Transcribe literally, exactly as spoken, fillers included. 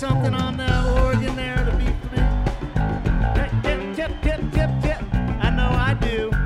something on the organ there, the beat for me? Tip, tip, tip, tip, tip. I know I do.